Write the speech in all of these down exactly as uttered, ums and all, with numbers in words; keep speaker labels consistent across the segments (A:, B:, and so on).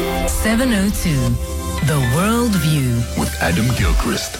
A: seven oh two, The World View
B: with Adam Gilchrist.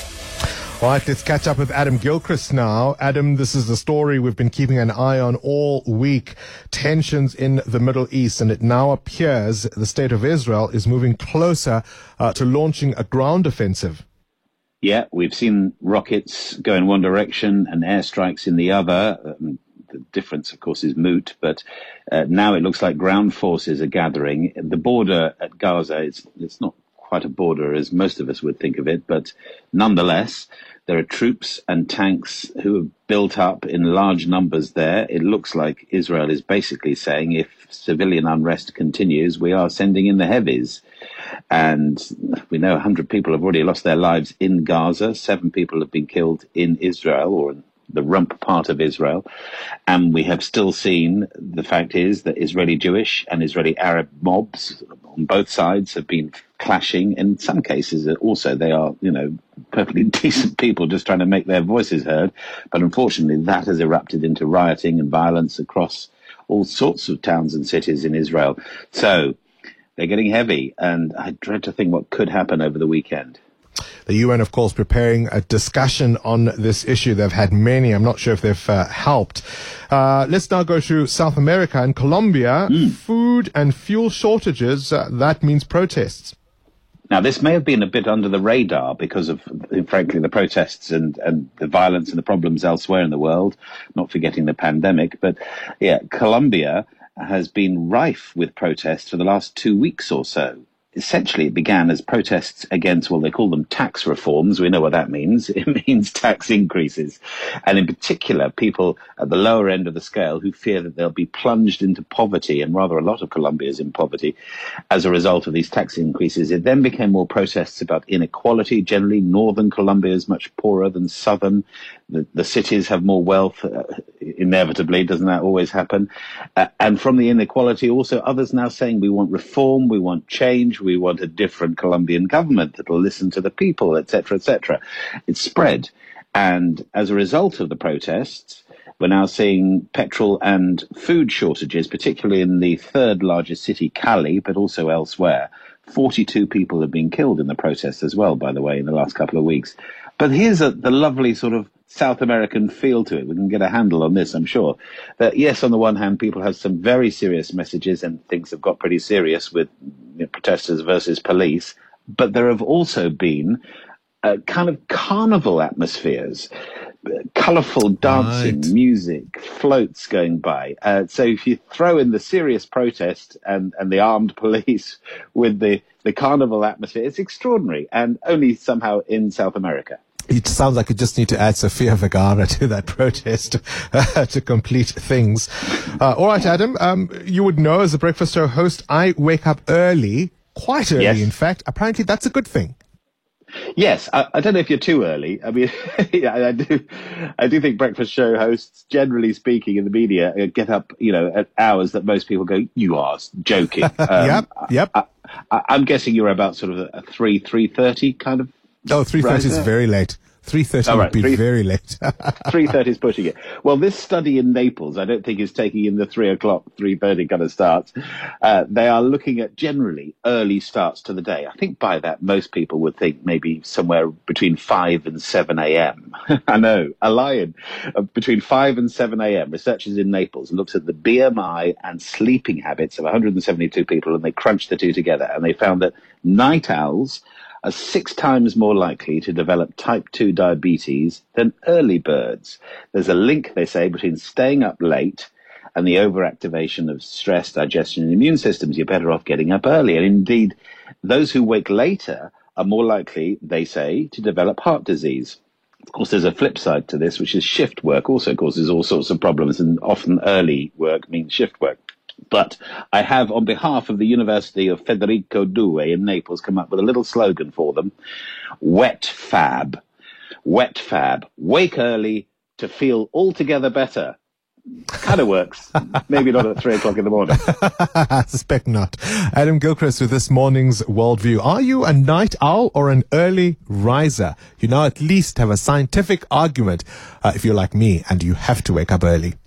C: All right, let's catch up with Adam Gilchrist now. Adam, this is the story we've been keeping an eye on all week. Tensions in the Middle East, and it now appears the state of Israel is moving closer uh, to launching a ground offensive.
D: Yeah, we've seen rockets go in one direction and airstrikes in the other. Um, the difference, of course, is moot, but uh, now it looks like ground forces are gathering. The border at Gaza, it's, it's not quite a border as most of us would think of it, but nonetheless, there are troops and tanks who have built up in large numbers there. It looks like Israel is basically saying if civilian unrest continues, we are sending in the heavies. And we know one hundred people have already lost their lives in Gaza. Seven people have been killed in Israel, or in the rump part of Israel. And we have still seen, the fact is that Israeli Jewish and Israeli Arab mobs on both sides have been clashing. In some cases also they are, you know, perfectly decent people just trying to make their voices heard. But unfortunately that has erupted into rioting and violence across all sorts of towns and cities in Israel. So they're getting heavy, and I dread to think what could happen over the weekend.
C: The U N, of course, preparing a discussion on this issue. They've had many. I'm not sure if they've uh, helped. Uh, let's now go to South America and Colombia. Mm. Food and fuel shortages, uh, that means protests.
D: Now, this may have been a bit under the radar because of, frankly, the protests and, and the violence and the problems elsewhere in the world, not forgetting the pandemic. But, yeah, Colombia has been rife with protests for the last two weeks or so. Essentially, it began as protests against, well, they call them tax reforms. We know what that means. It means tax increases. And in particular, people at the lower end of the scale who fear that they'll be plunged into poverty, and rather a lot of Colombia is in poverty, as a result of these tax increases. It then became more protests about inequality. Generally, northern Colombia is much poorer than southern. The, the cities have more wealth, uh, inevitably. Doesn't that always happen? Uh, and from the inequality, also others now saying we want reform, we want change, we want a different Colombian government that will listen to the people, et cetera, et cetera. It's spread. And as a result of the protests, we're now seeing petrol and food shortages, particularly in the third largest city, Cali, but also elsewhere. forty-two people have been killed in the protests as well, by the way, in the last couple of weeks. But here's a, the lovely sort of South American feel to it. We can get a handle on this, I'm sure. That yes, on the one hand, people have some very serious messages and things have got pretty serious with, you know, protesters versus police. But there have also been uh, kind of carnival atmospheres, colourful dancing, right, music, floats going by. Uh, so if you throw in the serious protest and, and the armed police with the, the carnival atmosphere, it's extraordinary, and only somehow in South America.
C: It sounds like you just need to add Sofia Vergara to that protest uh, to complete things. Uh, all right, Adam, um, you would know as a breakfast show host, I wake up early, quite early, yes. In fact. Apparently that's a good thing.
D: Yes, I, I don't know if you're too early. I mean, yeah, I do. I do think breakfast show hosts, generally speaking, in the media, get up, you know, at hours that most people go, "You are joking." Um,
C: yep, yep.
D: I, I, I'm guessing you're about sort of a three, three thirty kind of.
C: Oh, three thirty is very late. three thirty oh, right. would be three, very late.
D: three thirty is pushing it. Well, this study in Naples, I don't think is taking in the three o'clock, three thirty kind of starts. Uh, they are looking at generally early starts to the day. I think by that, most people would think maybe somewhere between five and seven a.m. I know, a lion. Uh, between five and seven a.m. Researchers in Naples looked at the B M I and sleeping habits of one hundred seventy-two people, and they crunched the two together, and they found that night owls are six times more likely to develop type two diabetes than early birds. There's a link, they say, between staying up late and the overactivation of stress, digestion, and immune systems. You're better off getting up early. And indeed, those who wake later are more likely, they say, to develop heart disease. Of course, there's a flip side to this, which is shift work also causes all sorts of problems, and often early work means shift work. But I have, on behalf of the University of Federico Due in Naples, come up with a little slogan for them. Wet Fab. Wet Fab. Wake early to feel altogether better. Kind of works. Maybe not at three o'clock in the morning.
C: I suspect not. Adam Gilchrist with this morning's Worldview. Are you a night owl or an early riser? You now at least have a scientific argument uh, if you're like me and you have to wake up early.